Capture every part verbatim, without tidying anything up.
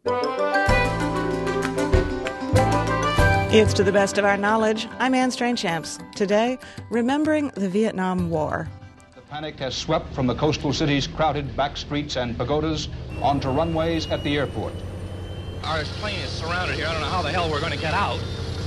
It's To the Best of Our Knowledge. I'm Anne Strainchamps. Today, remembering the Vietnam War. The panic has swept from the coastal city's crowded back streets and pagodas onto runways at the airport. Our plane is surrounded here. I don't know how the hell we're going to get out.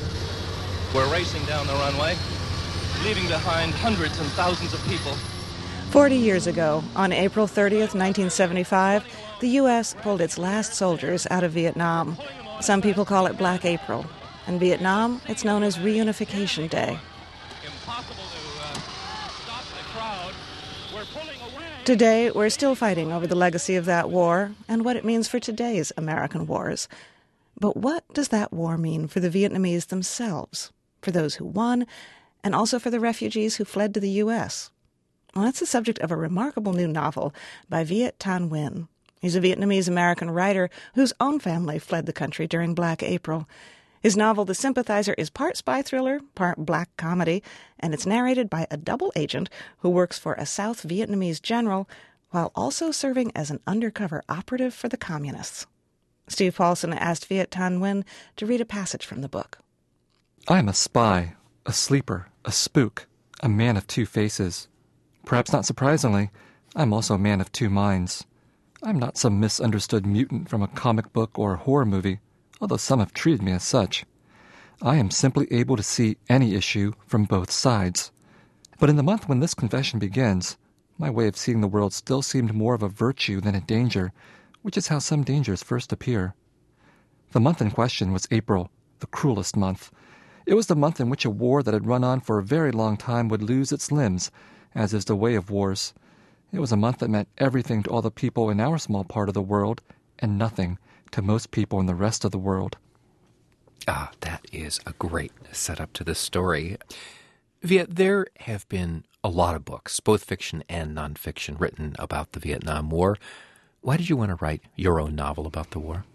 We're racing down the runway, leaving behind hundreds and thousands of people. Forty years ago, on April thirtieth, nineteen seventy-five, the U S pulled its last soldiers out of Vietnam. Some people call it Black April. In Vietnam, it's known as Reunification Day. Impossible to uh, stop the crowd. We're pulling away. Today, we're still fighting over the legacy of that war and what it means for today's American wars. But what does that war mean for the Vietnamese themselves, for those who won, and also for the refugees who fled to the U S? Well, that's the subject of a remarkable new novel by Viet Thanh Nguyen. He's a Vietnamese-American writer whose own family fled the country during Black April. His novel, The Sympathizer, is part spy thriller, part black comedy, and it's narrated by a double agent who works for a South Vietnamese general while also serving as an undercover operative for the communists. Steve Paulson asked Viet Thanh Nguyen to read a passage from the book. I am a spy, a sleeper, a spook, a man of two faces. Perhaps not surprisingly, I'm also a man of two minds. I'm not some misunderstood mutant from a comic book or a horror movie, although some have treated me as such. I am simply able to see any issue from both sides. But in the month when this confession begins, my way of seeing the world still seemed more of a virtue than a danger, which is how some dangers first appear. The month in question was April, the cruelest month. It was the month in which a war that had run on for a very long time would lose its limbs, as is the way of wars. It was a month that meant everything to all the people in our small part of the world, and nothing to most people in the rest of the world. Ah, that is a great setup to this story. Viet, there have been a lot of books, both fiction and nonfiction, written about the Vietnam War. Why did you want to write your own novel about the war?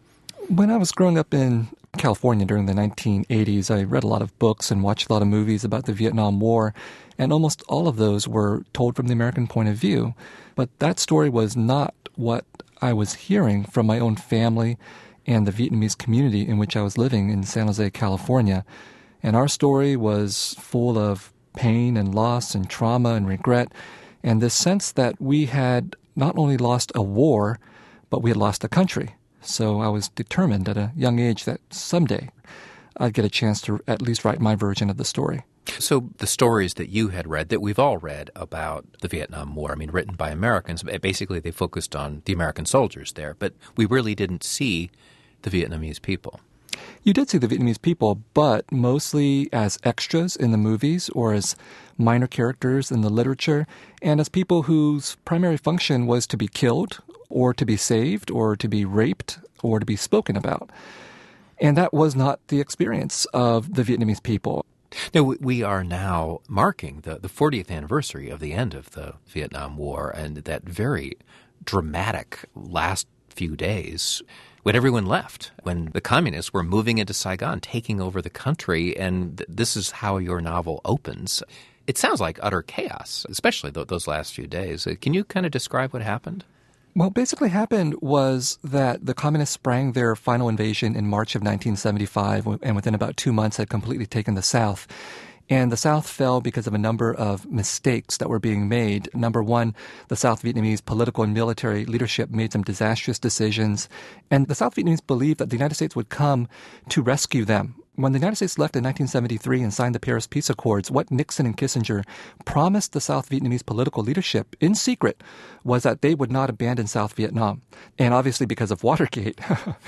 When I was growing up in California during the nineteen eighties, I read a lot of books and watched a lot of movies about the Vietnam War, and almost all of those were told from the American point of view. But that story was not what I was hearing from my own family and the Vietnamese community in which I was living in San Jose, California. And our story was full of pain and loss and trauma and regret, and this sense that we had not only lost a war, but we had lost a country. So I was determined at a young age that someday I'd get a chance to at least write my version of the story. So the stories that you had read, that we've all read about the Vietnam War, I mean, written by Americans, basically they focused on the American soldiers there, but we really didn't see the Vietnamese people. You did see the Vietnamese people, but mostly as extras in the movies or as minor characters in the literature, and as people whose primary function was to be killed or to be saved or to be raped or to be spoken about. And that was not the experience of the Vietnamese people. Now, we are now marking the, the fortieth anniversary of the end of the Vietnam War, and that very dramatic last few days when everyone left, when the communists were moving into Saigon, taking over the country, and th- this is how your novel opens. It sounds like utter chaos, especially th- those last few days. Uh, can you kind of describe what happened? What basically happened was that the communists sprang their final invasion in March of nineteen seventy-five, and within about two months had completely taken the South. And the South fell because of a number of mistakes that were being made. Number one, the South Vietnamese political and military leadership made some disastrous decisions. And the South Vietnamese believed that the United States would come to rescue them. When the United States left in nineteen seventy-three and signed the Paris Peace Accords, what Nixon and Kissinger promised the South Vietnamese political leadership in secret was that they would not abandon South Vietnam. And obviously because of Watergate,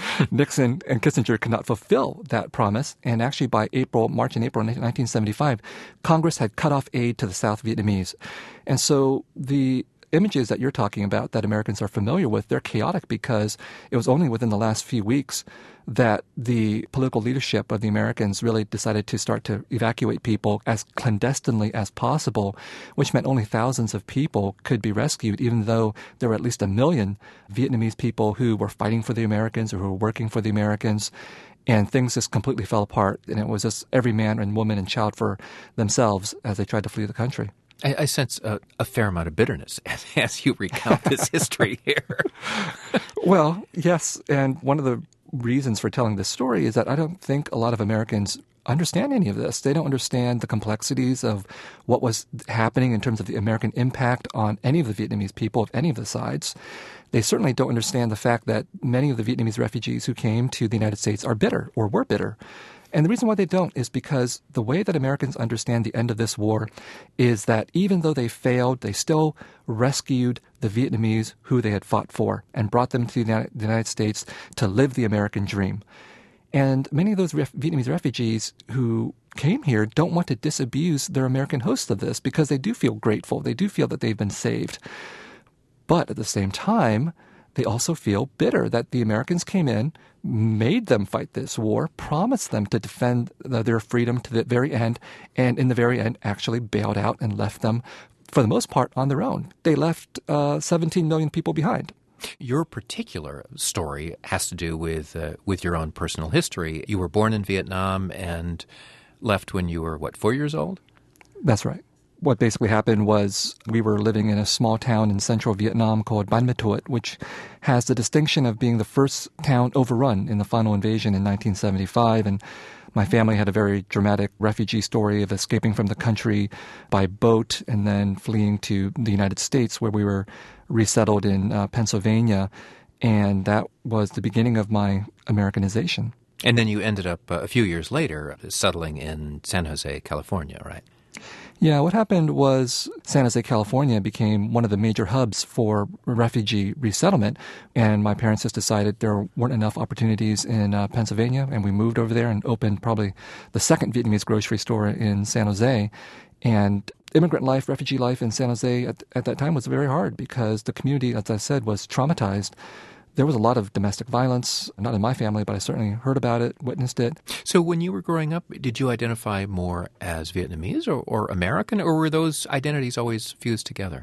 Nixon and Kissinger could not fulfill that promise. And actually by April, March and April nineteen seventy-five, Congress had cut off aid to the South Vietnamese. And so the images that you're talking about that Americans are familiar with, they're chaotic because it was only within the last few weeks that the political leadership of the Americans really decided to start to evacuate people as clandestinely as possible, which meant only thousands of people could be rescued, even though there were at least a million Vietnamese people who were fighting for the Americans or who were working for the Americans. And things just completely fell apart, and it was just every man and woman and child for themselves as they tried to flee the country. I, I sense a, a fair amount of bitterness as, as you recount this history here. Well, yes, and one of the reasons for telling this story is that I don't think a lot of Americans understand any of this. They don't understand the complexities of what was happening in terms of the American impact on any of the Vietnamese people of any of the sides. They certainly don't understand the fact that many of the Vietnamese refugees who came to the United States are bitter or were bitter. And the reason why they don't is because the way that Americans understand the end of this war is that even though they failed, they still rescued the Vietnamese who they had fought for and brought them to the United States to live the American dream. And many of those ref- Vietnamese refugees who came here don't want to disabuse their American hosts of this because they do feel grateful. They do feel that they've been saved. But at the same time, they also feel bitter that the Americans came in, made them fight this war, promised them to defend the, their freedom to the very end, and in the very end actually bailed out and left them, for the most part, on their own. They left uh, seventeen million people behind. Your particular story has to do with uh, with your own personal history. You were born in Vietnam and left when you were, what, four years old? That's right. What basically happened was we were living in a small town in central Vietnam called Ban Ma Thuột, which has the distinction of being the first town overrun in the final invasion in nineteen seventy-five. And my family had a very dramatic refugee story of escaping from the country by boat and then fleeing to the United States, where we were resettled in uh, Pennsylvania. And that was the beginning of my Americanization. And then you ended up uh, a few years later settling in San Jose, California, right? Yeah, what happened was San Jose, California became one of the major hubs for refugee resettlement, and my parents just decided there weren't enough opportunities in uh, Pennsylvania, and we moved over there and opened probably the second Vietnamese grocery store in San Jose. And immigrant life, refugee life in San Jose at, at that time was very hard because the community, as I said, was traumatized. There was a lot of domestic violence, not in my family, but I certainly heard about it, witnessed it. So when you were growing up, did you identify more as Vietnamese or, or American, or were those identities always fused together?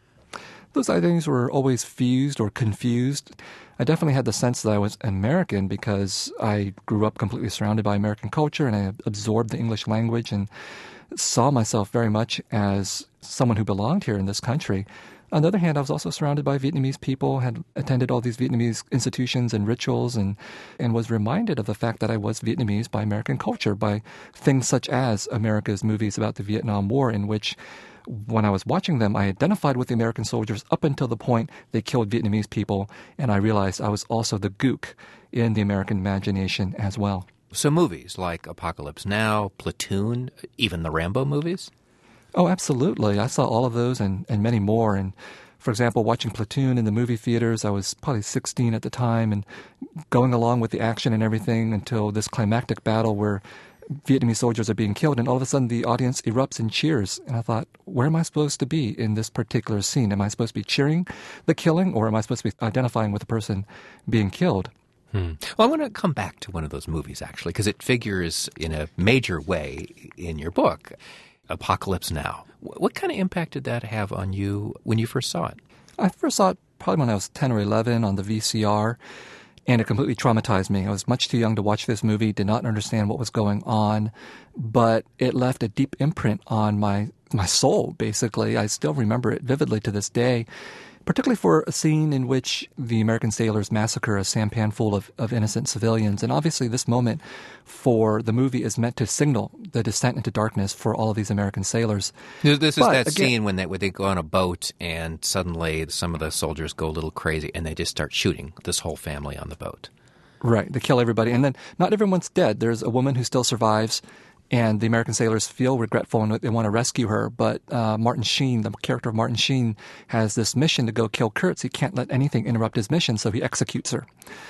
Those identities were always fused or confused. I definitely had the sense that I was American because I grew up completely surrounded by American culture and I absorbed the English language and saw myself very much as someone who belonged here in this country. On the other hand, I was also surrounded by Vietnamese people, had attended all these Vietnamese institutions and rituals, and, and was reminded of the fact that I was Vietnamese by American culture, by things such as America's movies about the Vietnam War, in which, when I was watching them, I identified with the American soldiers up until the point they killed Vietnamese people, and I realized I was also the gook in the American imagination as well. So movies like Apocalypse Now, Platoon, even the Rambo movies? Oh, absolutely. I saw all of those and, and many more. And, for example, watching Platoon in the movie theaters, I was probably sixteen at the time, and going along with the action and everything until this climactic battle where Vietnamese soldiers are being killed, and all of a sudden the audience erupts in cheers. And I thought, where am I supposed to be in this particular scene? Am I supposed to be cheering the killing, or am I supposed to be identifying with the person being killed? Hmm. Well, I want to come back to one of those movies, actually, because it figures in a major way in your book. Apocalypse Now. What kind of impact did that have on you when you first saw it? I first saw it probably when I was ten or eleven on the V C R, and it completely traumatized me. I was much too young to watch this movie, did not understand what was going on, but it left a deep imprint on my, my soul, basically. I still remember it vividly to this day, particularly for a scene in which the American sailors massacre a sampan full of, of innocent civilians. And obviously this moment for the movie is meant to signal the descent into darkness for all of these American sailors. This is but, that again, scene when they, when they go on a boat and suddenly some of the soldiers go a little crazy and they just start shooting this whole family on the boat. Right, they kill everybody. And then not everyone's dead. There's a woman who still survives, and the American sailors feel regretful and they want to rescue her. But uh, Martin Sheen, the character of Martin Sheen, has this mission to go kill Kurtz. He can't let anything interrupt his mission, so he executes her.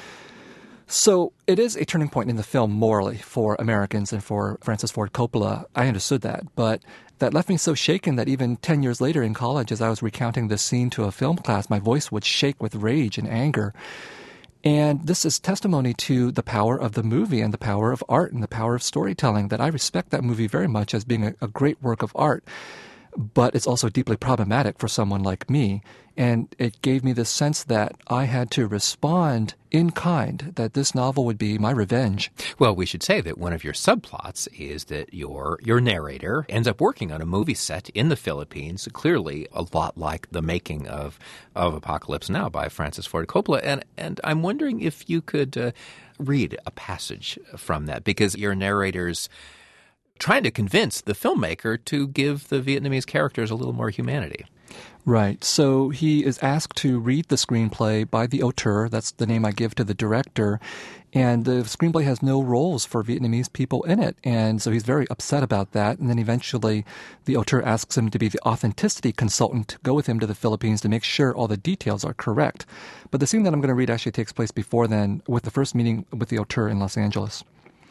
So it is a turning point in the film morally for Americans and for Francis Ford Coppola. I understood that. But that left me so shaken that even ten years later in college, as I was recounting this scene to a film class, my voice would shake with rage and anger. And this is testimony to the power of the movie and the power of art and the power of storytelling, that I respect that movie very much as being a, a great work of art. but it's also deeply problematic for someone like me. And it gave me the sense that I had to respond in kind, that this novel would be my revenge. Well, we should say that one of your subplots is that your your narrator ends up working on a movie set in the Philippines, clearly a lot like the making of, of Apocalypse Now by Francis Ford Coppola. And, and I'm wondering if you could uh, read a passage from that, because your narrator's trying to convince the filmmaker to give the Vietnamese characters a little more humanity. Right. So he is asked to read the screenplay by the auteur. That's the name I give to the director. And the screenplay has no roles for Vietnamese people in it. And so he's very upset about that. And then eventually the auteur asks him to be the authenticity consultant to go with him to the Philippines to make sure all the details are correct. But the scene that I'm going to read actually takes place before then, with the first meeting with the auteur in Los Angeles.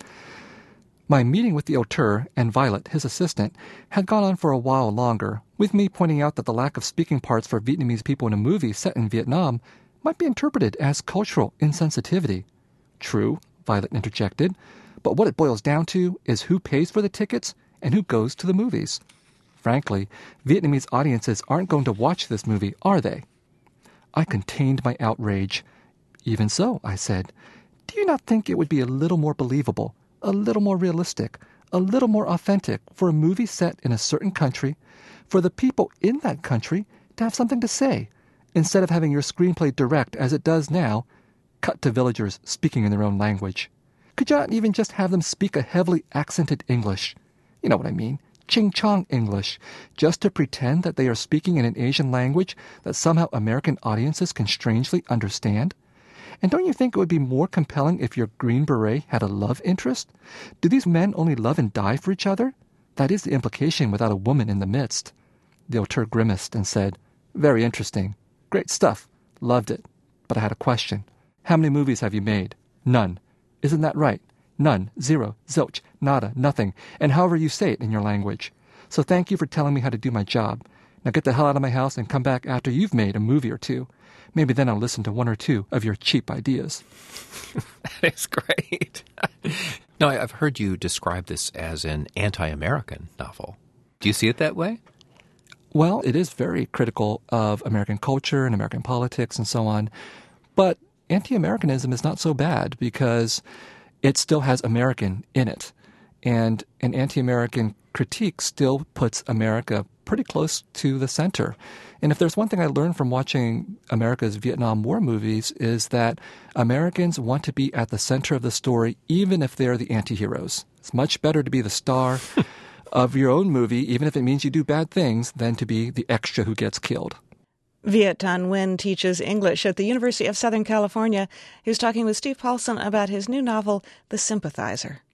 My meeting with the auteur and Violet, his assistant, had gone on for a while longer, with me pointing out that the lack of speaking parts for Vietnamese people in a movie set in Vietnam might be interpreted as cultural insensitivity. True, Violet interjected, but what it boils down to is who pays for the tickets and who goes to the movies. Frankly, Vietnamese audiences aren't going to watch this movie, are they? I contained my outrage. Even so, I said, do you not think it would be a little more believable, a little more realistic, a little more authentic for a movie set in a certain country, for the people in that country to have something to say, instead of having your screenplay direct, as it does now, cut to villagers speaking in their own language? Could you not even just have them speak a heavily accented English? You know what I mean, ching-chong English, just to pretend that they are speaking in an Asian language that somehow American audiences can strangely understand? And don't you think it would be more compelling if your Green Beret had a love interest? Do these men only love and die for each other? That is the implication without a woman in the midst. The auteur grimaced and said, very interesting. Great stuff. Loved it. But I had a question. How many movies have you made? None. Isn't that right? None. Zero. Zilch. Nada. Nothing. And however you say it in your language. So thank you for telling me how to do my job. Now get the hell out of my house and come back after you've made a movie or two. Maybe then I'll listen to one or two of your cheap ideas. That is great. No, I've heard you describe this as an anti-American novel. Do you see it that way? Well, it is very critical of American culture and American politics and so on. But anti-Americanism is not so bad because it still has American in it. And an anti-American critique still puts America pretty close to the center. And if there's one thing I learned from watching America's Vietnam War movies is that Americans want to be at the center of the story even if they're the anti-heroes. It's much better to be the star of your own movie, even if it means you do bad things, than to be the extra who gets killed. Viet Thanh Nguyen teaches English at the University of Southern California. He was talking with Steve Paulson about his new novel, The Sympathizer.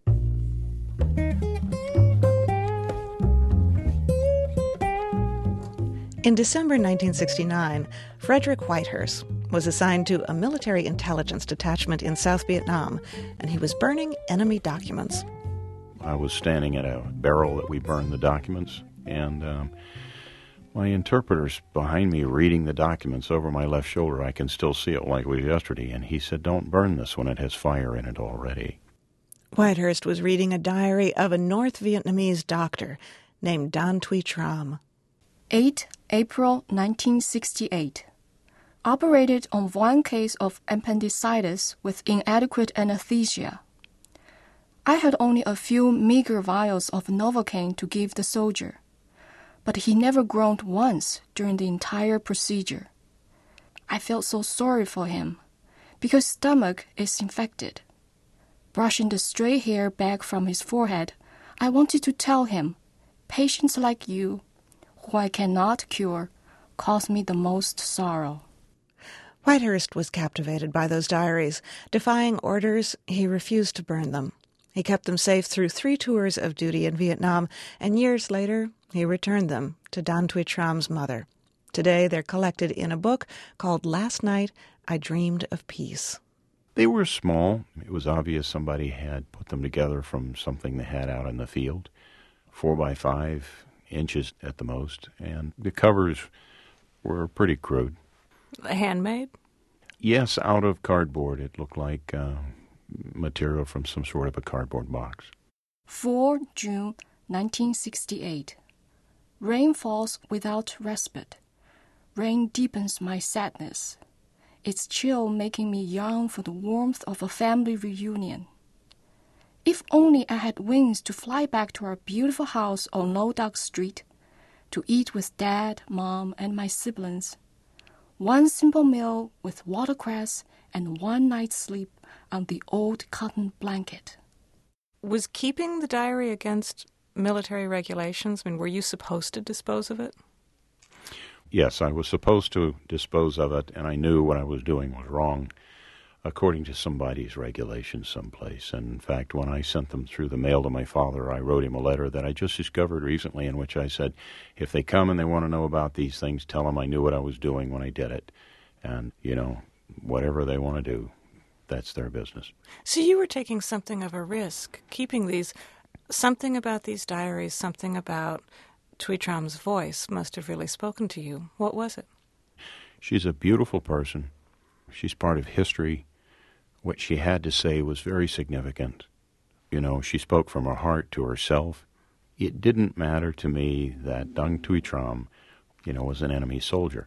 In December nineteen sixty-nine, Frederick Whitehurst was assigned to a military intelligence detachment in South Vietnam, and he was burning enemy documents. I was standing at a barrel that we burned the documents, and um, my interpreter's behind me reading the documents over my left shoulder. I can still see it like it was yesterday, and he said, "Don't burn this one, it has fire in it already." Whitehurst was reading a diary of a North Vietnamese doctor named Dan Thuy Tram. eighth April nineteen sixty-eight. Operated on one case of appendicitis with inadequate anesthesia. I had only a few meager vials of Novocaine to give the soldier, but he never groaned once during the entire procedure. I felt so sorry for him, because his stomach is infected. Brushing the stray hair back from his forehead, I wanted to tell him, patients like you, who I cannot cure, cause me the most sorrow. Whitehurst was captivated by those diaries. Defying orders, he refused to burn them. He kept them safe through three tours of duty in Vietnam, and years later, he returned them to Dan Thuy Tram's mother. Today, they're collected in a book called Last Night, I Dreamed of Peace. They were small. It was obvious somebody had put them together from something they had out in the field, four by five inches at the most, and the covers were pretty crude. Handmade? Yes, out of cardboard. It looked like uh, material from some sort of a cardboard box. fourth June nineteen sixty-eight. Rain falls without respite. Rain deepens my sadness. Its chill making me yearn for the warmth of a family reunion. If only I had wings to fly back to our beautiful house on Low Duck Street, to eat with Dad, Mom, and my siblings. One simple meal with watercress and one night's sleep on the old cotton blanket. Was keeping the diary against military regulations? I mean, were you supposed to dispose of it? Yes, I was supposed to dispose of it, and I knew what I was doing was wrong, according to somebody's regulations someplace. And in fact, when I sent them through the mail to my father, I wrote him a letter that I just discovered recently in which I said, if they come and they want to know about these things, tell them I knew what I was doing when I did it. And, you know, whatever they want to do, that's their business. So you were taking something of a risk, keeping these, something about these diaries, something about Thuy Tram's voice must have really spoken to you. What was it? She's a beautiful person. She's part of history. What she had to say was very significant. You know, she spoke from her heart to herself. It didn't matter to me that Dang Thuy Tram, you know, was an enemy soldier.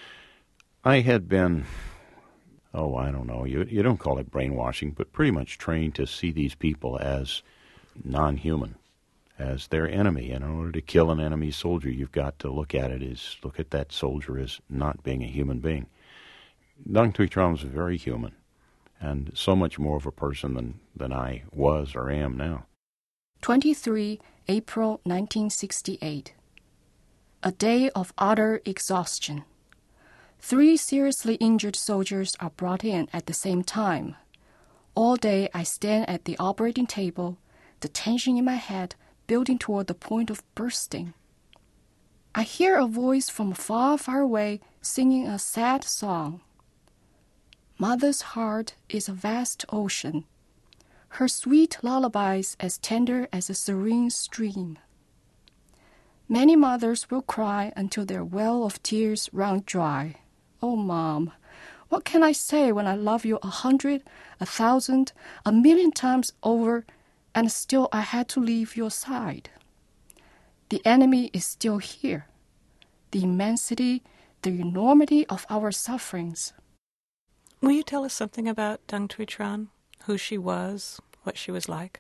I had been, oh, I don't know, you, you don't call it brainwashing, but pretty much trained to see these people as non-human, as their enemy. And in order to kill an enemy soldier, you've got to look at it as, look at that soldier as not being a human being. Dang Thuy Tram was very human, and so much more of a person than, than I was or am now. twenty-three April nineteen sixty-eight. A day of utter exhaustion. Three seriously injured soldiers are brought in at the same time. All day I stand at the operating table, the tension in my head building toward the point of bursting. I hear a voice from far, far away singing a sad song. Mother's heart is a vast ocean, her sweet lullabies as tender as a serene stream. Many mothers will cry until their well of tears run dry. Oh, Mom, what can I say when I love you a hundred, a thousand, a million times over, and still I had to leave your side? The enemy is still here. The immensity, the enormity of our sufferings. Will you tell us something about Dang Thuy Tram, who she was, what she was like?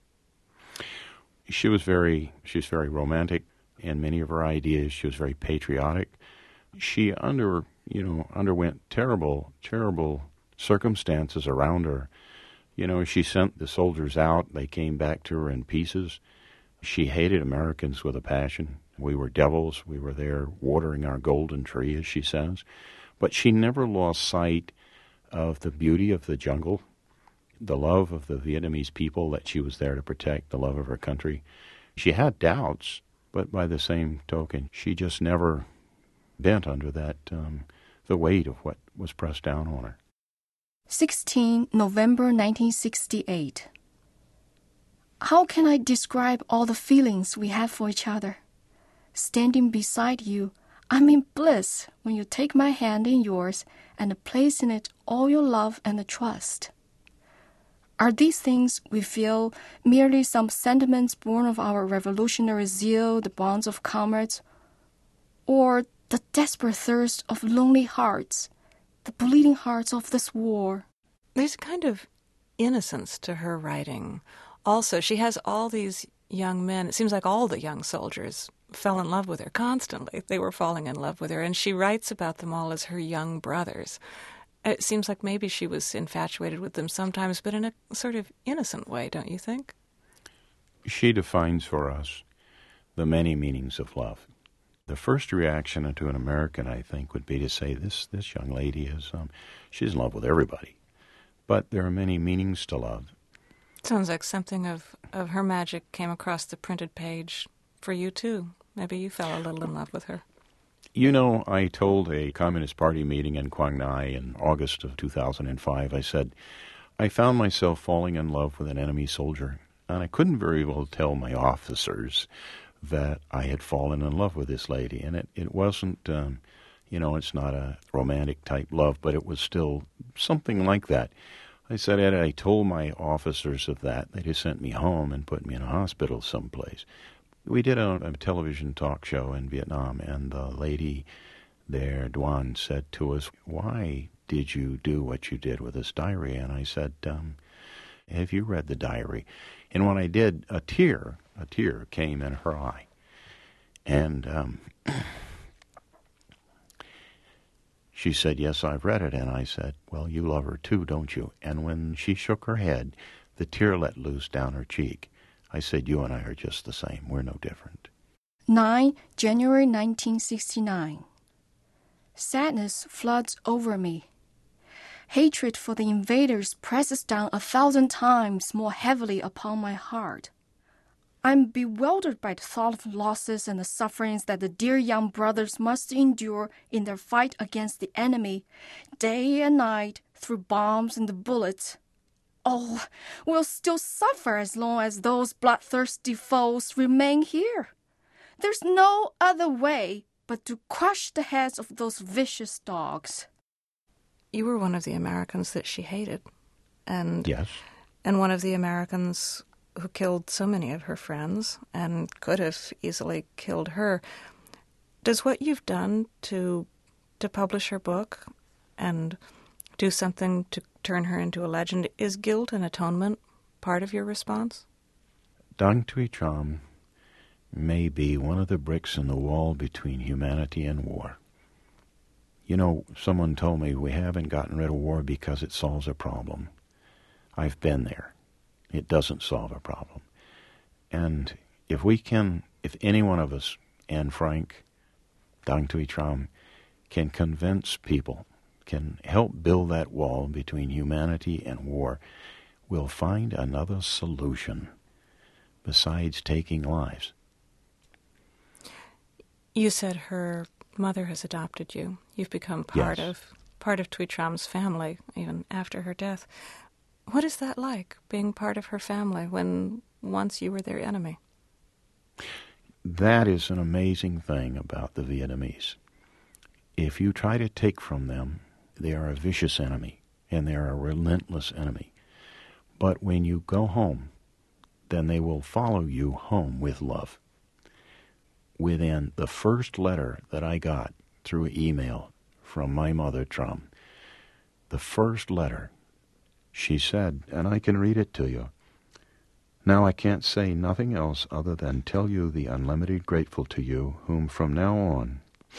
She was very, she was very romantic in many of her ideas. She was very patriotic. She under, you know, underwent terrible, terrible circumstances around her. You know, she sent the soldiers out. They came back to her in pieces. She hated Americans with a passion. We were devils. We were there watering our golden tree, as she says. But she never lost sight of the beauty of the jungle, the love of the Vietnamese people that she was there to protect, the love of her country. She had doubts, but by the same token, she just never bent under that, um, the weight of what was pressed down on her. sixteen November nineteen sixty-eight. How can I describe all the feelings we have for each other? Standing beside you, I'm in bliss when you take my hand in yours and place in it all your love and trust. Are these things we feel merely some sentiments born of our revolutionary zeal, the bonds of comrades, or the desperate thirst of lonely hearts, the bleeding hearts of this war? There's a kind of innocence to her writing. Also, she has all these young men. It seems like all the young soldiers fell in love with her constantly. They were falling in love with her, and she writes about them all as her young brothers. It seems like maybe she was infatuated with them sometimes, but in a sort of innocent way, don't you think? She defines for us the many meanings of love. The first reaction to an American, I think, would be to say, this this young lady is, um, she's in love with everybody. But there are many meanings to love. Sounds like something of, of her magic came across the printed page for you, too. Maybe you fell a little in love with her. You know, I told a Communist Party meeting in Quang Ngai in August of two thousand five, I said, I found myself falling in love with an enemy soldier, and I couldn't very well tell my officers that I had fallen in love with this lady. And it, it wasn't, um, you know, it's not a romantic type love, but it was still something like that. I said, Ed, I told my officers of that. They just sent me home and put me in a hospital someplace. We did a, a television talk show in Vietnam, and the lady there, Duan, said to us, "Why did you do what you did with this diary?" And I said, um, "Have you read the diary?" And when I did, a tear, a tear came in her eye. And um, she said, "Yes, I've read it." And I said, "Well, you love her too, don't you?" And when she shook her head, the tear let loose down her cheek. I said, "You and I are just the same. We're no different." nine January nineteen sixty-nine. Sadness floods over me. Hatred for the invaders presses down a thousand times more heavily upon my heart. I'm bewildered by the thought of losses and the sufferings that the dear young brothers must endure in their fight against the enemy, day and night, through bombs and the bullets. Oh, we'll still suffer as long as those bloodthirsty foes remain here. There's no other way but to crush the heads of those vicious dogs. You were one of the Americans that she hated. And Yes. and one of the Americans who killed so many of her friends and could have easily killed her. Does what you've done to to publish her book and do something to turn her into a legend, is guilt and atonement part of your response? Dang Thuy Tram may be one of the bricks in the wall between humanity and war. You know, someone told me we haven't gotten rid of war because it solves a problem. I've been there. It doesn't solve a problem. And if we can, if any one of us, Anne Frank, Dang Thuy Tram, can convince people, can help build that wall between humanity and war, we'll find another solution besides taking lives. You said her mother has adopted you. You've become part Yes. of part of Thuy Tram's family, even after her death. What is that like, being part of her family when once you were their enemy? That is an amazing thing about the Vietnamese. If you try to take from them, they are a vicious enemy, and they are a relentless enemy. But when you go home, then they will follow you home with love. Within the first letter that I got through email from my mother, Tram, the first letter, she said, and I can read it to you, "Now I can't say nothing else other than tell you the unlimited grateful to you, whom from now on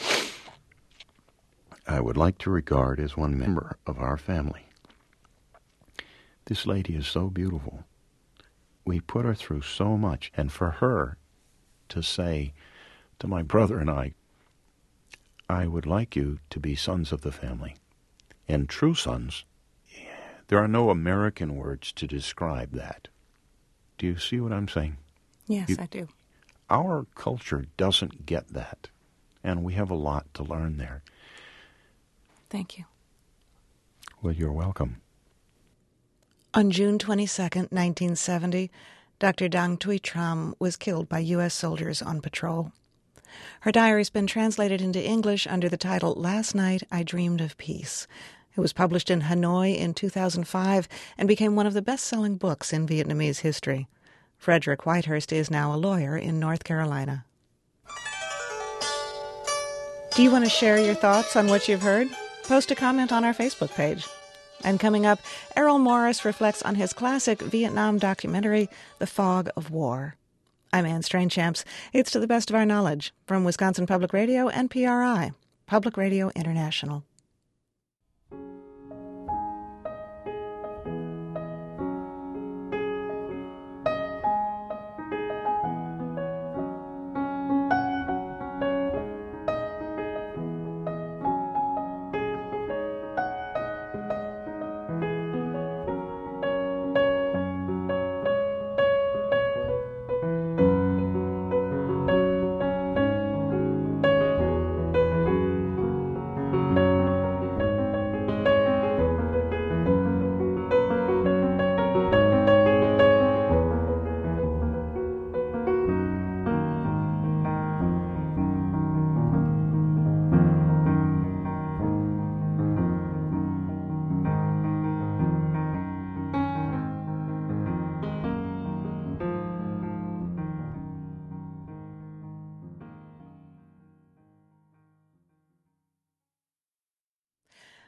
I would like to regard as one member of our family." This lady is so beautiful. We put her through so much, and for her to say to my brother and I, "I would like you to be sons of the family," and true sons, there are no American words to describe that. Do you see what I'm saying? Yes, You- I do. Our culture doesn't get that, and we have a lot to learn there. Thank you. Well, you're welcome. On June twenty-second, nineteen seventy, Doctor Dang Thuy Tram was killed by U S soldiers on patrol. Her diary's been translated into English under the title Last Night I Dreamed of Peace. It was published in Hanoi in two thousand five and became one of the best-selling books in Vietnamese history. Frederick Whitehurst is now a lawyer in North Carolina. Do you want to share your thoughts on what you've heard? Post a comment on our Facebook page. And coming up, Errol Morris reflects on his classic Vietnam documentary, The Fog of War. I'm Anne Strainchamps. It's To the Best of Our Knowledge from Wisconsin Public Radio and P R I, Public Radio International.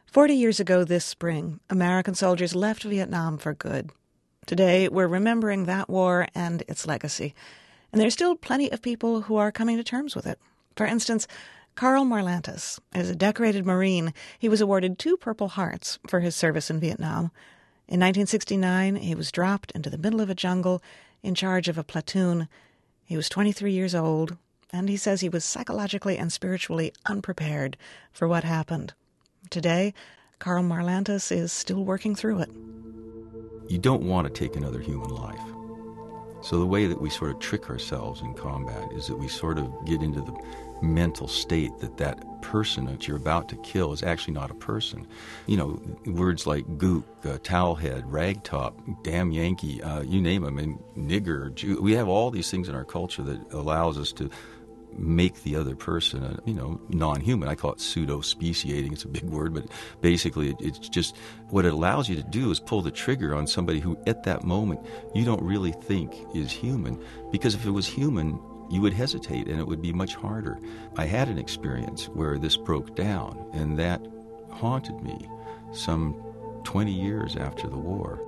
Forty years ago this spring, American soldiers left Vietnam for good. Today, we're remembering that war and its legacy. And there's still plenty of people who are coming to terms with it. For instance, Karl Marlantes is a decorated Marine. He was awarded two Purple Hearts for his service in Vietnam. In nineteen sixty-nine, he was dropped into the middle of a jungle in charge of a platoon. He was twenty-three years old, and he says he was psychologically and spiritually unprepared for what happened. Today, Karl Marlantes is still working through it. You don't want to take another human life. So the way that we sort of trick ourselves in combat is that we sort of get into the mental state that that person that you're about to kill is actually not a person. You know, words like gook, uh, towelhead, ragtop, damn Yankee, uh, you name them, and nigger, Jew. We have all these things in our culture that allows us to make the other person, a, you know, non-human. I call it pseudo-speciating. It's a big word, but basically it, it's just what it allows you to do is pull the trigger on somebody who at that moment you don't really think is human. Because if it was human, you would hesitate and it would be much harder. I had an experience where this broke down, and that haunted me some twenty years after the war.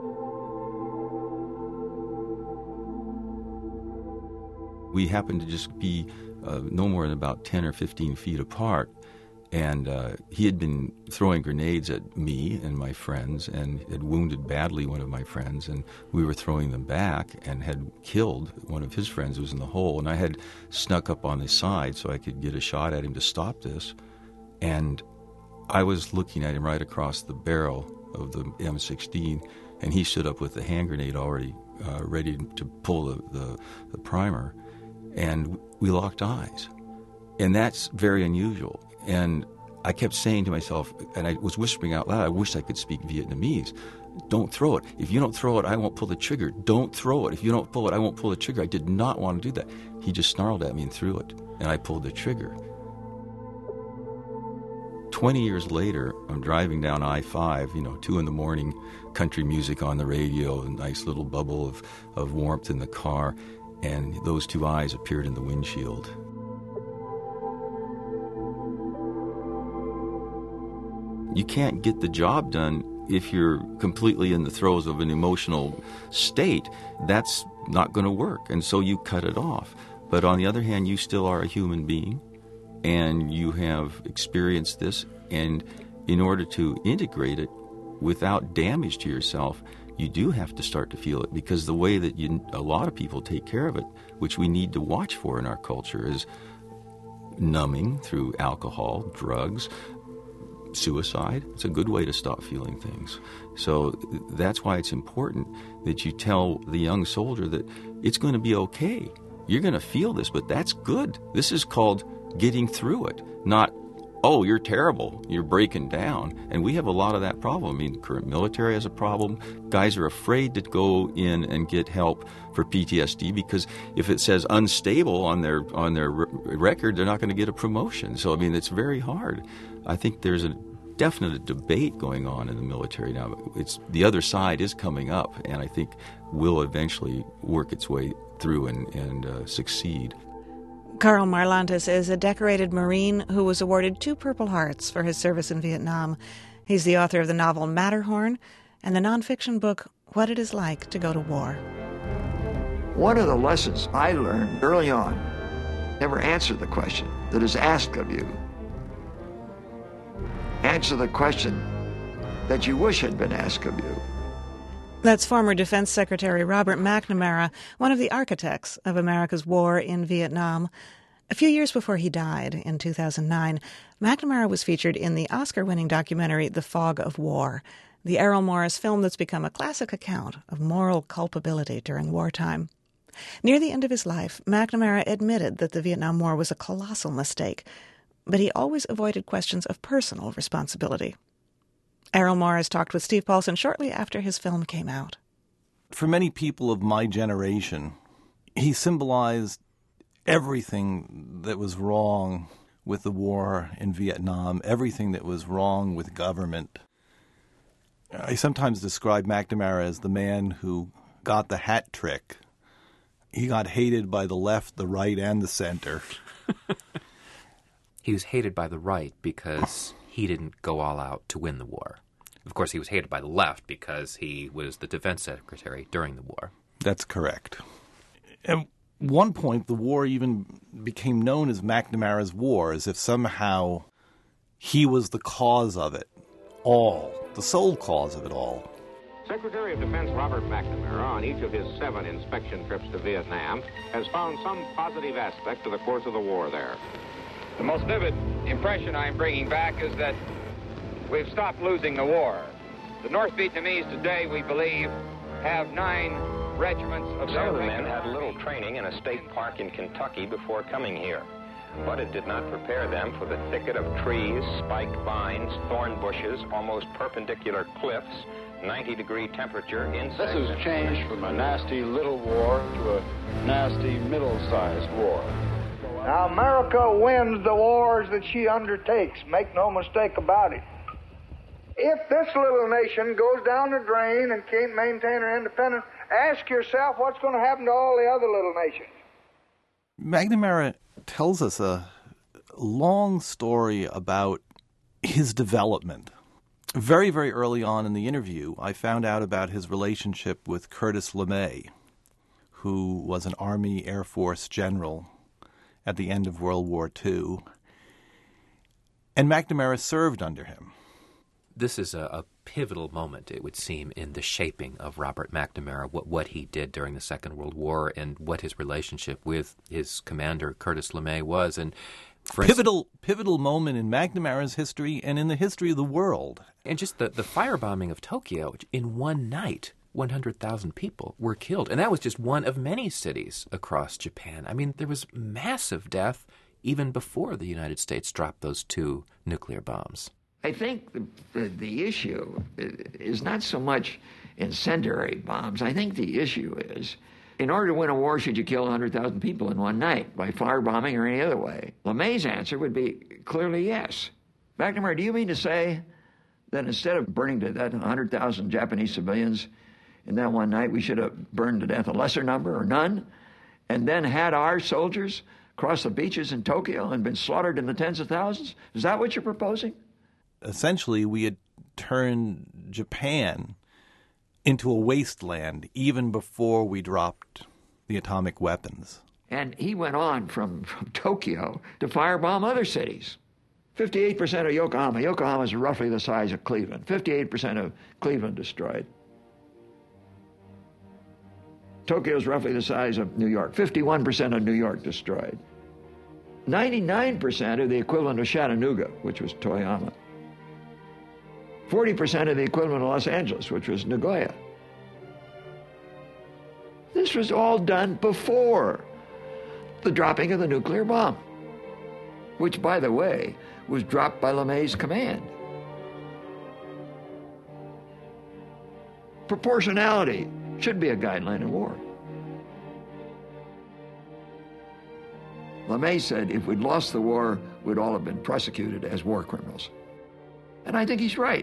We happened to just be uh, no more than about ten or fifteen feet apart, and uh, he had been throwing grenades at me and my friends and had wounded badly one of my friends, and we were throwing them back and had killed one of his friends who was in the hole, and I had snuck up on his side so I could get a shot at him to stop this, and I was looking at him right across the barrel of the M sixteen, and he stood up with the hand grenade already uh, ready to pull the, the, the primer. And we locked eyes. And that's very unusual. And I kept saying to myself, and I was whispering out loud, I wish I could speak Vietnamese. Don't throw it. If you don't throw it, I won't pull the trigger. Don't throw it. If you don't pull it, I won't pull the trigger. I did not want to do that. He just snarled at me and threw it. And I pulled the trigger. Twenty years later, I'm driving down I five, you know, two in the morning, country music on the radio, a nice little bubble of, of warmth in the car. And those two eyes appeared in the windshield. You can't get the job done if you're completely in the throes of an emotional state. That's not going to work, and so you cut it off. But on the other hand, you still are a human being, and you have experienced this, and in order to integrate it without damage to yourself, you do have to start to feel it, because the way that you, a lot of people take care of it, which we need to watch for in our culture, is numbing through alcohol, drugs, suicide. It's a good way to stop feeling things. So that's why it's important that you tell the young soldier that it's going to be okay. You're going to feel this, but that's good. This is called getting through it, not, oh, you're terrible, you're breaking down. And we have a lot of that problem. I mean, the current military has a problem. Guys are afraid to go in and get help for P T S D because if it says unstable on their on their r- record, they're not going to get a promotion. So, I mean, it's very hard. I think there's a definite debate going on in the military now. It's the other side is coming up, and I think will eventually work its way through and, and uh, succeed. Karl Marlantes is a decorated Marine who was awarded two Purple Hearts for his service in Vietnam. He's the author of the novel Matterhorn and the nonfiction book What It Is Like to Go to War. One of the lessons I learned early on, never answer the question that is asked of you. Answer the question that you wish had been asked of you. That's former Defense Secretary Robert McNamara, one of the architects of America's war in Vietnam. A few years before he died, in two thousand nine, McNamara was featured in the Oscar-winning documentary The Fog of War, the Errol Morris film that's become a classic account of moral culpability during wartime. Near the end of his life, McNamara admitted that the Vietnam War was a colossal mistake, but he always avoided questions of personal responsibility. Errol Morris talked with Steve Paulson shortly after his film came out. For many people of my generation, he symbolized everything that was wrong with the war in Vietnam, everything that was wrong with government. I sometimes describe McNamara as the man who got the hat trick. He got hated by the left, the right, and the center. He was hated by the right because he didn't go all out to win the war. Of course, he was hated by the left because he was the defense secretary during the war. That's correct. At one point, the war even became known as McNamara's War, as if somehow he was the cause of it all, the sole cause of it all. Secretary of Defense Robert McNamara, on each of his seven inspection trips to Vietnam, has found some positive aspect to the course of the war there. The most vivid impression I'm bringing back is that we've stopped losing the war. The North Vietnamese today, we believe, have nine regiments of... Some of the men had little training in a state park in Kentucky before coming here, but it did not prepare them for the thicket of trees, spiked vines, thorn bushes, almost perpendicular cliffs, ninety-degree temperature, insects... This has changed from a nasty little war to a nasty middle-sized war. Now, America wins the wars that she undertakes. Make no mistake about it. If this little nation goes down the drain and can't maintain her independence, ask yourself what's going to happen to all the other little nations. McNamara tells us a long story about his development. Very, very early on in the interview, I found out about his relationship with Curtis LeMay, who was an Army Air Force general at the end of World War Two, and McNamara served under him. This is a, a pivotal moment, it would seem, in the shaping of Robert McNamara, what, what he did during the Second World War and what his relationship with his commander, Curtis LeMay, was. And for pivotal instance, pivotal moment in McNamara's history and in the history of the world. And just the, the firebombing of Tokyo, in one night, one hundred thousand people were killed. And that was just one of many cities across Japan. I mean, there was massive death even before the United States dropped those two nuclear bombs. I think the, the, the issue is not so much incendiary bombs. I think the issue is, in order to win a war, should you kill one hundred thousand people in one night by firebombing or any other way? LeMay's answer would be clearly yes. McNamara, do you mean to say that instead of burning to death one hundred thousand Japanese civilians in that one night, we should have burned to death a lesser number or none, and then had our soldiers cross the beaches in Tokyo and been slaughtered in the tens of thousands? Is that what you're proposing? Essentially, we had turned Japan into a wasteland even before we dropped the atomic weapons. And he went on from, from Tokyo to firebomb other cities. fifty-eight percent of Yokohama. Yokohama is roughly the size of Cleveland. fifty-eight percent of Cleveland destroyed. Tokyo is roughly the size of New York. fifty-one percent of New York destroyed. ninety-nine percent of the equivalent of Chattanooga, which was Toyama. forty percent of the equivalent of Los Angeles, which was Nagoya. This was all done before the dropping of the nuclear bomb, which, by the way, was dropped by LeMay's command. Proportionality should be a guideline in war. LeMay said if we'd lost the war, we'd all have been prosecuted as war criminals. And I think he's right.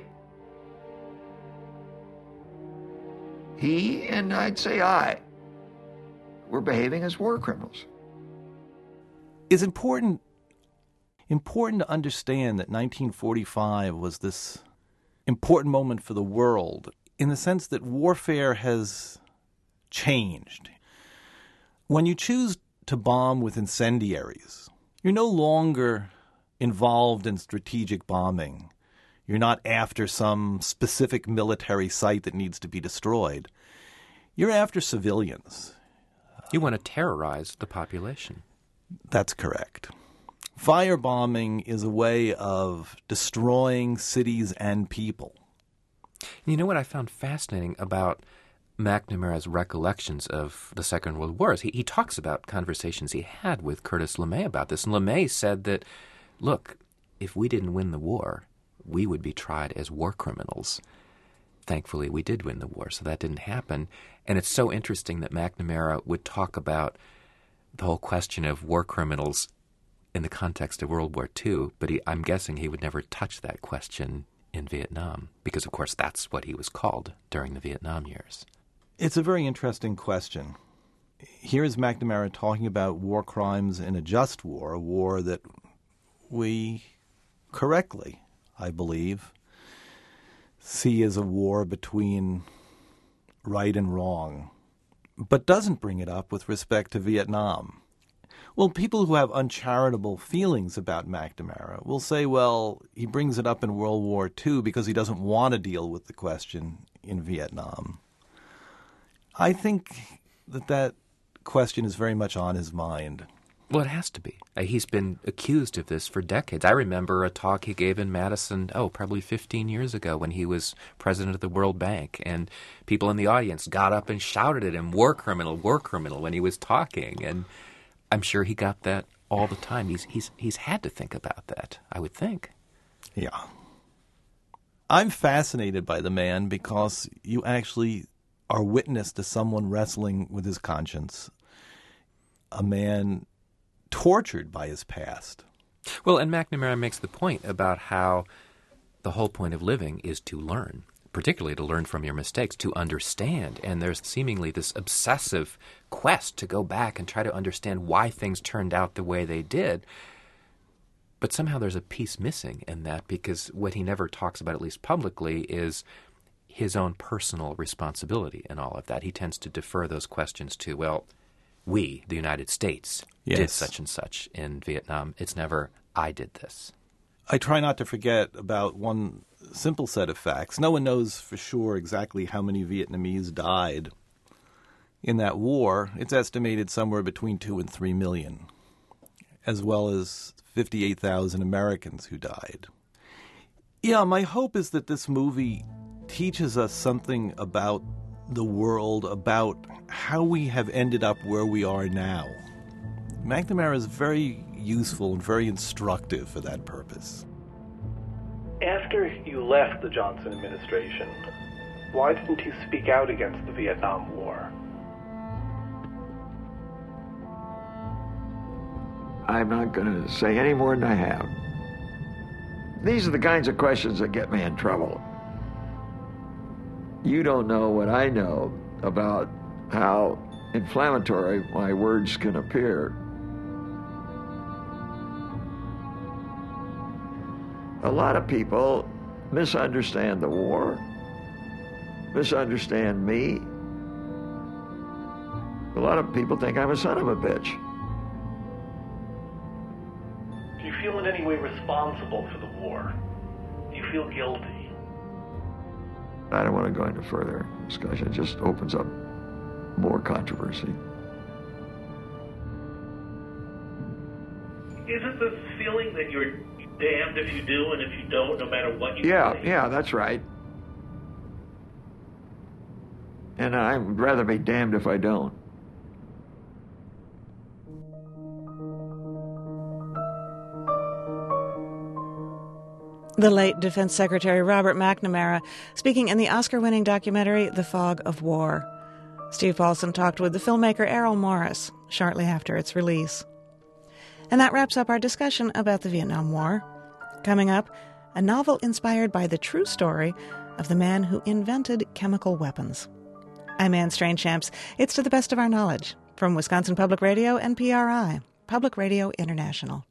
He, and I'd say I, were behaving as war criminals. It's important, important to understand that nineteen forty-five was this important moment for the world in the sense that warfare has changed. When you choose to bomb with incendiaries, you're no longer involved in strategic bombing. You're not after some specific military site that needs to be destroyed. You're after civilians. You want to terrorize the population. That's correct. Firebombing is a way of destroying cities and people. You know what I found fascinating about McNamara's recollections of the Second World War is he, he talks about conversations he had with Curtis LeMay about this. And LeMay said that, look, if we didn't win the war, we would be tried as war criminals. Thankfully, we did win the war, so that didn't happen. And it's so interesting that McNamara would talk about the whole question of war criminals in the context of World War Two, but he, I'm guessing he would never touch that question in Vietnam, because, of course, that's what he was called during the Vietnam years. It's a very interesting question. Here is McNamara talking about war crimes in a just war, a war that we correctly, I believe, see as a war between right and wrong, but doesn't bring it up with respect to Vietnam. Well, people who have uncharitable feelings about McNamara will say, well, he brings it up in World War Two because he doesn't want to deal with the question in Vietnam. I think that that question is very much on his mind. Well, it has to be. Uh, he's been accused of this for decades. I remember a talk he gave in Madison, oh, probably fifteen years ago when he was president of the World Bank, and people in the audience got up and shouted at him, war criminal, war criminal, when he was talking. And I'm sure he got that all the time. He's he's he's had to think about that, I would think. Yeah. I'm fascinated by the man because you actually are witness to someone wrestling with his conscience, a man tortured by his past. Well, and McNamara makes the point about how the whole point of living is to learn, particularly to learn from your mistakes, to understand. And there's seemingly this obsessive quest to go back and try to understand why things turned out the way they did. But somehow there's a piece missing in that, because what he never talks about, at least publicly, is his own personal responsibility in all of that. He tends to defer those questions to, well, we, the United States, yes. did such and such in Vietnam. It's never, I did this. I try not to forget about one simple set of facts. No one knows for sure exactly how many Vietnamese died in that war. It's estimated somewhere between two and three million, as well as fifty-eight thousand Americans who died. Yeah, my hope is that this movie teaches us something about the world, about how we have ended up where we are now. McNamara is very useful and very instructive for that purpose. After you left the Johnson administration, why didn't you speak out against the Vietnam War? I'm not going to say any more than I have. These are the kinds of questions that get me in trouble. You don't know what I know about how inflammatory my words can appear. A lot of people misunderstand the war, misunderstand me. A lot of people think I'm a son of a bitch. Do you feel in any way responsible for the war? Do you feel guilty? I don't want to go into further discussion. It just opens up more controversy. Is it the feeling that you're damned if you do and if you don't, no matter what you Yeah, say? yeah, that's right. And I'd rather be damned if I don't. The late Defense Secretary Robert McNamara speaking in the Oscar-winning documentary The Fog of War. Steve Paulson talked with the filmmaker Errol Morris shortly after its release. And that wraps up our discussion about the Vietnam War. Coming up, a novel inspired by the true story of the man who invented chemical weapons. I'm Anne Strainchamps. It's To the Best of Our Knowledge from Wisconsin Public Radio and P R I, Public Radio International.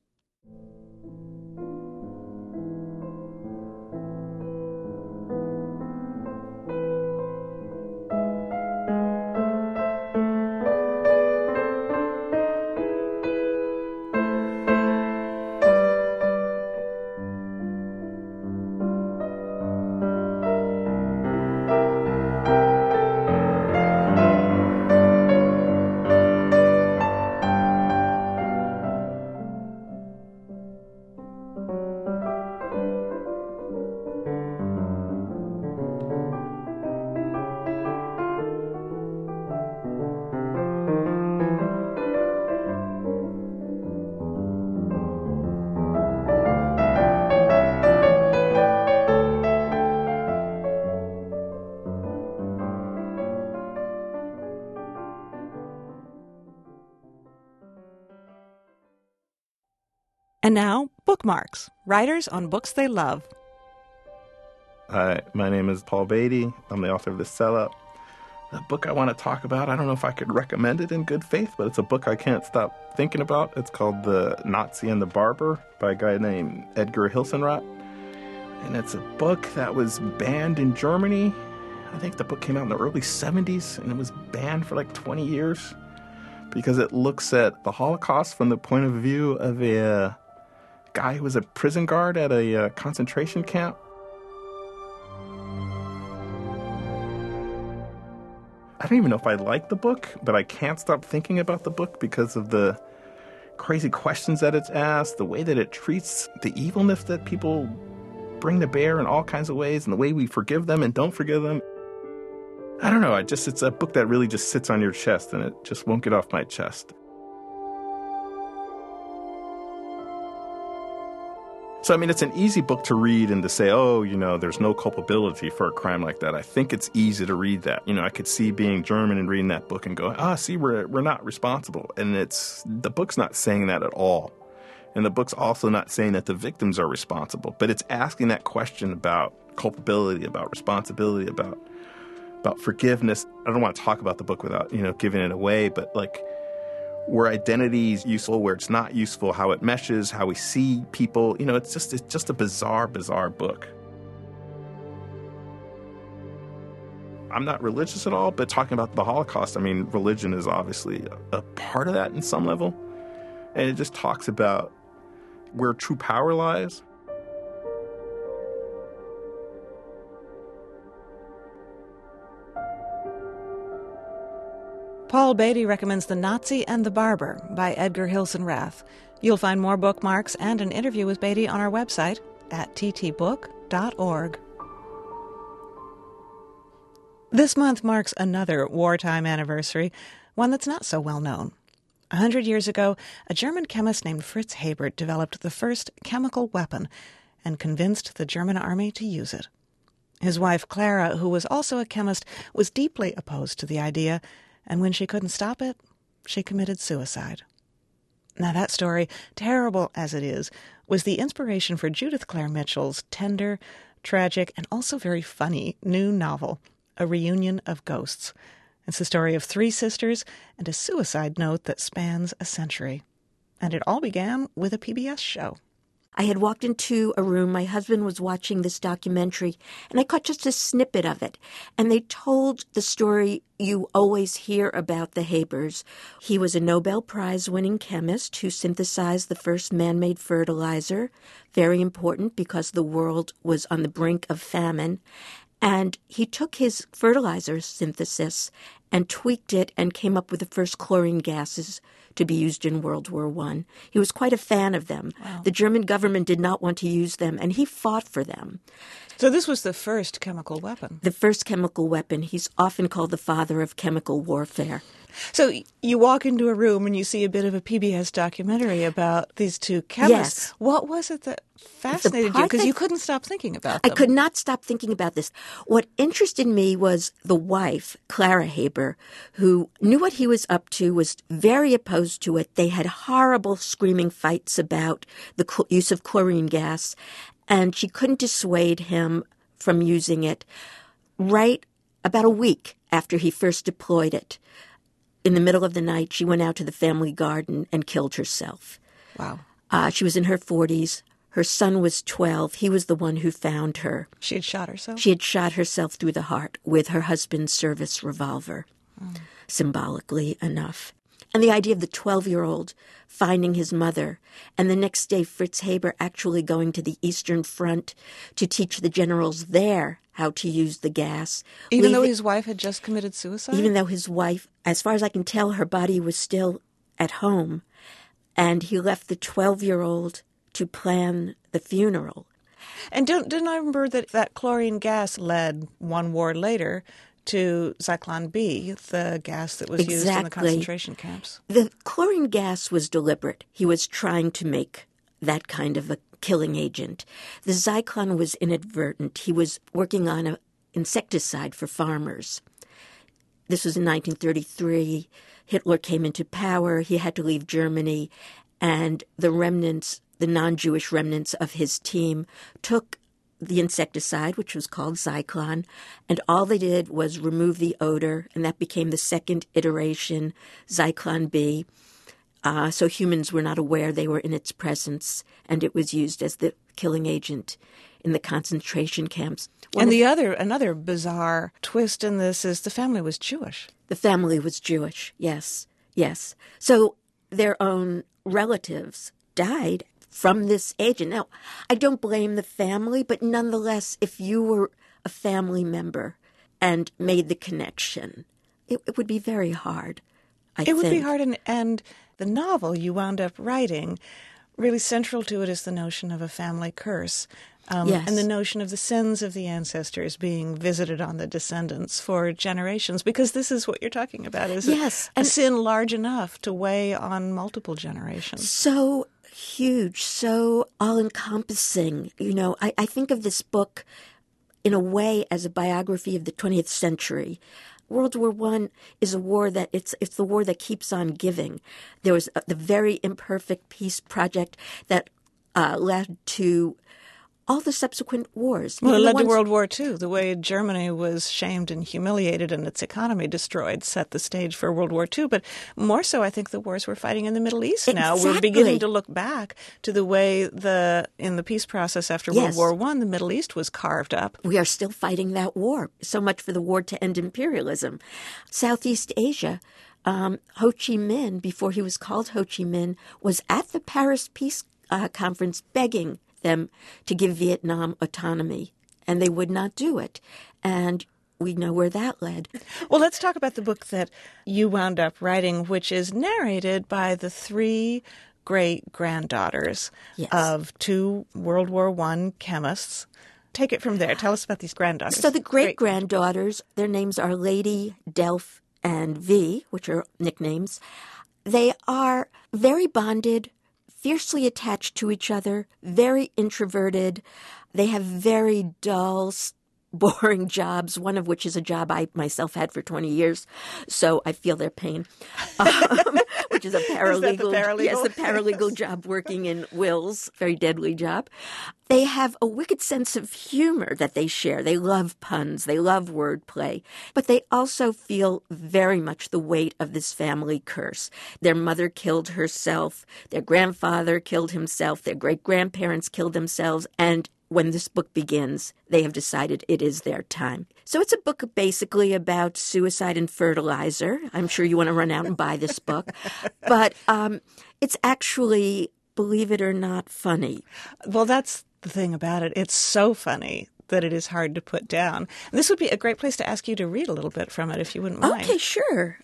And now, bookmarks. Writers on books they love. Hi, my name is Paul Beatty. I'm the author of The Sellout. The book I want to talk about, I don't know if I could recommend it in good faith, but it's a book I can't stop thinking about. It's called The Nazi and the Barber by a guy named Edgar Hilsenrath. and it's a book that was banned in Germany. I think the book came out in the early seventies, and it was banned for like twenty years because it looks at the Holocaust from the point of view of a uh, guy who was a prison guard at a uh, concentration camp. I don't even know if I like the book, but I can't stop thinking about the book because of the crazy questions that it's asked, the way that it treats the evilness that people bring to bear in all kinds of ways, and the way we forgive them and don't forgive them. I don't know, I just it's a book that really just sits on your chest, and it just won't get off my chest. So, I mean, it's an easy book to read and to say, oh, you know, there's no culpability for a crime like that. I think it's easy to read that. You know, I could see being German and reading that book and go, ah, see, we're we're not responsible. And it's the book's not saying that at all. And the book's also not saying that the victims are responsible. But it's asking that question about culpability, about responsibility, about about forgiveness. I don't want to talk about the book without, you know, giving it away, but like, where identity is useful, where it's not useful, how it meshes, how we see people. You know, it's just it's just a bizarre, bizarre book. I'm not religious at all, but talking about the Holocaust, I mean, religion is obviously a, a part of that in some level. And it just talks about where true power lies. Paul Beatty recommends The Nazi and the Barber by Edgar Hilson Rath. You'll find more bookmarks and an interview with Beatty on our website at t t book dot org. This month marks another wartime anniversary, one that's not so well known. A hundred years ago, a German chemist named Fritz Haber developed the first chemical weapon and convinced the German army to use it. His wife Clara, who was also a chemist, was deeply opposed to the idea, and when she couldn't stop it, she committed suicide. Now that story, terrible as it is, was the inspiration for Judith Clare Mitchell's tender, tragic, and also very funny new novel, A Reunion of Ghosts. It's the story of three sisters and a suicide note that spans a century. And it all began with a P B S show. I had walked into a room. My husband was watching this documentary, and I caught just a snippet of it. And they told the story you always hear about the Habers. He was a Nobel Prize-winning chemist who synthesized the first man-made fertilizer, very important because the world was on the brink of famine. And he took his fertilizer synthesis and tweaked it and came up with the first chlorine gases to be used in World War One. He was quite a fan of them. Wow. The German government did not want to use them, and he fought for them. So this was the first chemical weapon? The first chemical weapon. He's often called the father of chemical warfare. So you walk into a room and you see a bit of a P B S documentary about these two chemists. Yes. What was it that fascinated you? Because you couldn't stop thinking about them. I could not stop thinking about this. What interested me was the wife, Clara Haber, who knew what he was up to, was very opposed to it. They had horrible screaming fights about the cl- use of chlorine gas, and she couldn't dissuade him from using it. Right about a week after he first deployed it, in the middle of the night, she went out to the family garden and killed herself. Wow. Uh, she was in her forties. Her son was twelve. He was the one who found her. She had shot herself? She had shot herself through the heart with her husband's service revolver, mm. symbolically enough. And the idea of the twelve-year-old finding his mother, and the next day Fritz Haber actually going to the Eastern Front to teach the generals there how to use the gas. Even though his wife had just committed suicide? Even though his wife, as far as I can tell, her body was still at home. And he left the twelve-year-old to plan the funeral. And don't, didn't I remember that that chlorine gas led one war later to Zyklon B, the gas that was exactly. used in the concentration camps? The chlorine gas was deliberate. He was trying to make that kind of a killing agent. The Zyklon was inadvertent. He was working on an insecticide for farmers. This was in nineteen thirty-three. Hitler came into power. He had to leave Germany. And the remnants, the non-Jewish remnants of his team, took the insecticide, which was called Zyklon, and all they did was remove the odor, and that became the second iteration, Zyklon B. Uh, so humans were not aware they were in its presence, and it was used as the killing agent in the concentration camps. One and of, the other, another bizarre twist in this is the family was Jewish. The family was Jewish, yes, yes. So their own relatives died from this agent. Now, I don't blame the family, but nonetheless, if you were a family member and made the connection, it, it would be very hard, I it think. It would be hard, and, and the novel you wound up writing, really central to it is the notion of a family curse. Um, yes. And the notion of the sins of the ancestors being visited on the descendants for generations, because this is what you're talking about, is yes. a, a sin large enough to weigh on multiple generations. So huge, so all-encompassing. You know, I, I think of this book in a way as a biography of the twentieth century. World War One is a war that it's it's the war that keeps on giving. There was a, the very imperfect peace project that uh, led to all the subsequent wars. Well, it led ones... to World War Two. The way Germany was shamed and humiliated and its economy destroyed set the stage for World War Two. But more so, I think the wars we're fighting in the Middle East now. Exactly. We're beginning to look back to the way the in the peace process after yes. World War One, the Middle East was carved up. We are still fighting that war. So much for the war to end imperialism. Southeast Asia, um, Ho Chi Minh, before he was called Ho Chi Minh, was at the Paris Peace uh, Conference begging them to give Vietnam autonomy, and they would not do it. And we know where that led. Well, let's talk about the book that you wound up writing, which is narrated by the three great-granddaughters yes. of two World War One chemists. Take it from there. Tell us about these granddaughters. So the great-granddaughters, their names are Lady, Delph, and V, which are nicknames. They are very bonded, fiercely attached to each other, very introverted. They have very dull, boring jobs, one of which is a job I myself had for twenty years, so I feel their pain, um, which is a paralegal. Is that the paralegal? Yes, a paralegal job working in wills, very deadly job. They have a wicked sense of humor that they share. They love puns. They love wordplay. But they also feel very much the weight of this family curse. Their mother killed herself. Their grandfather killed himself. Their great-grandparents killed themselves. And when this book begins, they have decided it is their time. So it's a book basically about suicide and fertilizer. I'm sure you want to run out and buy this book. But um, it's actually, believe it or not, funny. Well, that's the thing about it. It's so funny that it is hard to put down. And this would be a great place to ask you to read a little bit from it, if you wouldn't mind. Okay, sure.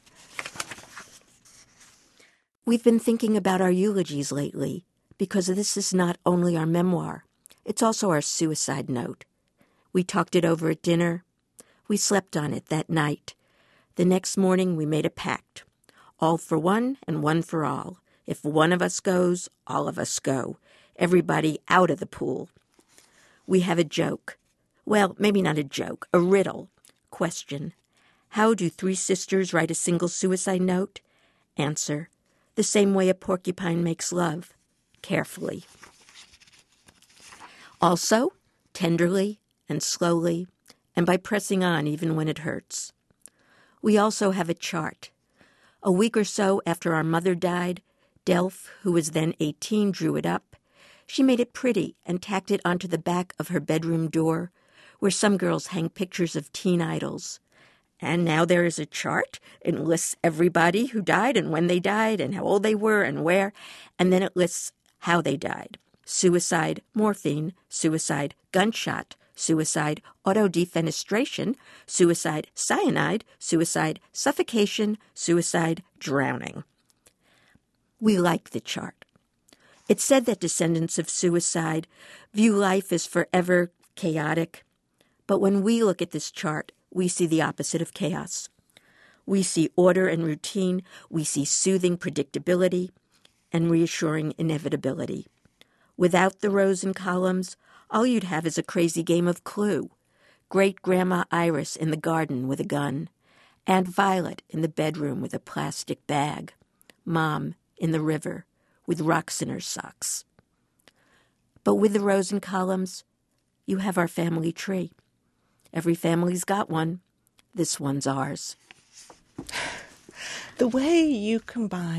We've been thinking about our eulogies lately because this is not only our memoir, it's also our suicide note. We talked it over at dinner. We slept on it that night. The next morning, we made a pact. All for one and one for all. If one of us goes, all of us go. Everybody out of the pool. We have a joke. Well, maybe not a joke, a riddle. Question. How do three sisters write a single suicide note? Answer. The same way a porcupine makes love. Carefully. Also, tenderly and slowly, and by pressing on even when it hurts. We also have a chart. A week or so after our mother died, Delph, who was then eighteen, drew it up. She made it pretty and tacked it onto the back of her bedroom door, where some girls hang pictures of teen idols. And now there is a chart. It lists everybody who died and when they died and how old they were and where, and then it lists how they died. Suicide, morphine, suicide, gunshot, suicide, autodefenestration, suicide, cyanide, suicide, suffocation, suicide, drowning. We like the chart. It said that descendants of suicide view life as forever chaotic, but when we look at this chart, we see the opposite of chaos. We see order and routine, we see soothing predictability, and reassuring inevitability. Without the rows and columns, all you'd have is a crazy game of Clue. Great-Grandma Iris in the garden with a gun. Aunt Violet in the bedroom with a plastic bag. Mom in the river with rocks in her socks. But with the rows and columns, you have our family tree. Every family's got one. This one's ours. The way you combine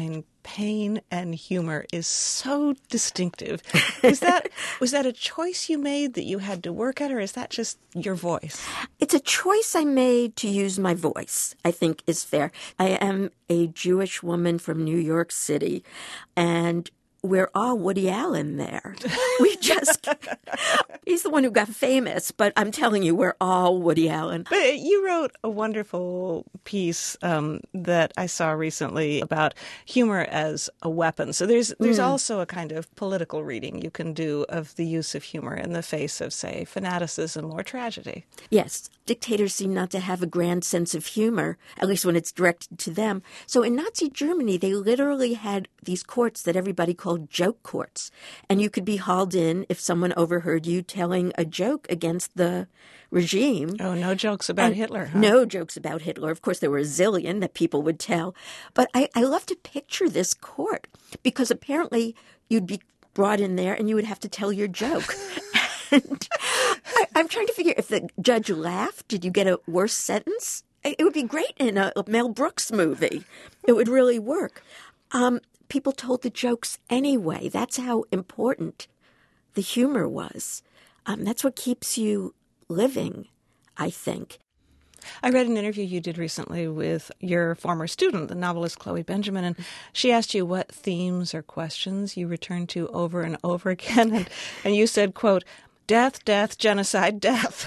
pain and humor is so distinctive. Is that was that a choice you made that you had to work at, or is that just your voice? It's a choice I made to use my voice, I think is fair. I am a Jewish woman from New York City, and we're all Woody Allen there. We just, he's the one who got famous, but I'm telling you, we're all Woody Allen. But you wrote a wonderful piece um, that I saw recently about humor as a weapon. So there's there's mm. also a kind of political reading you can do of the use of humor in the face of, say, fanaticism or tragedy. Yes. Dictators seem not to have a grand sense of humor, at least when it's directed to them. So in Nazi Germany, they literally had these courts that everybody called joke courts. And you could be hauled in if someone overheard you telling a joke against the regime. Oh, no jokes about and Hitler, huh? No jokes about Hitler. Of course, there were a zillion that people would tell. But I, I love to picture this court because apparently you'd be brought in there and you would have to tell your joke. And I, I'm trying to figure if the judge laughed, did you get a worse sentence? It would be great in a Mel Brooks movie. It would really work. Um, people told the jokes anyway. That's how important the humor was. Um, that's what keeps you living, I think. I read an interview you did recently with your former student, the novelist Chloe Benjamin, and she asked you what themes or questions you returned to over and over again. And, and you said, quote, death, death, genocide, death.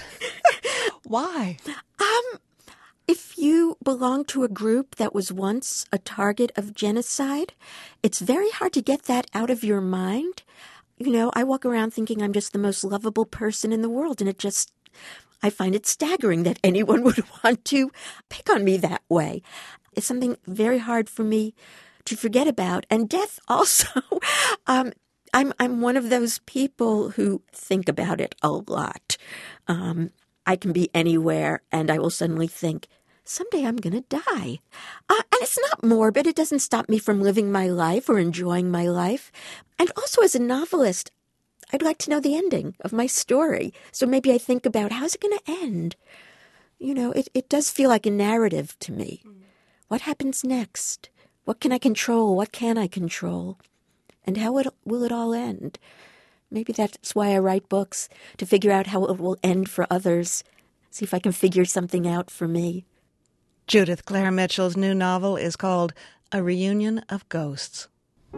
Why? Um, if you belong to a group that was once a target of genocide, it's very hard to get that out of your mind. You know, I walk around thinking I'm just the most lovable person in the world, and it just, I find it staggering that anyone would want to pick on me that way. It's something very hard for me to forget about. And death also, um, I'm I'm one of those people who think about it a lot. Um, I can be anywhere, and I will suddenly think, someday I'm going to die. Uh, and it's not morbid. It doesn't stop me from living my life or enjoying my life. And also as a novelist, I'd like to know the ending of my story. So maybe I think about, how's it going to end? You know, it, it does feel like a narrative to me. Mm. What happens next? What can I control? What can I control? And how it, will it all end? Maybe that's why I write books, to figure out how it will end for others. See if I can figure something out for me. Judith Claire Mitchell's new novel is called A Reunion of Ghosts.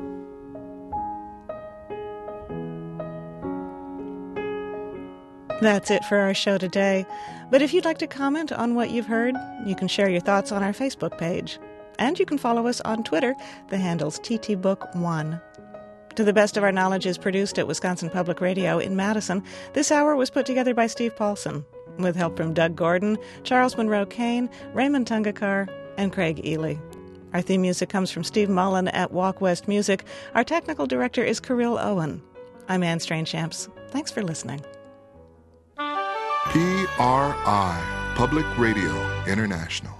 That's it for our show today. But if you'd like to comment on what you've heard, you can share your thoughts on our Facebook page. And you can follow us on Twitter. The handle's T T Book one. To the Best of Our Knowledge is produced at Wisconsin Public Radio in Madison. This hour was put together by Steve Paulson, with help from Doug Gordon, Charles Monroe Kane, Raymond Tungakar, and Craig Ely. Our theme music comes from Steve Mullen at Walk West Music. Our technical director is Kirill Owen. I'm Anne Strange-Champs. Thanks for listening. P R I, Public Radio International.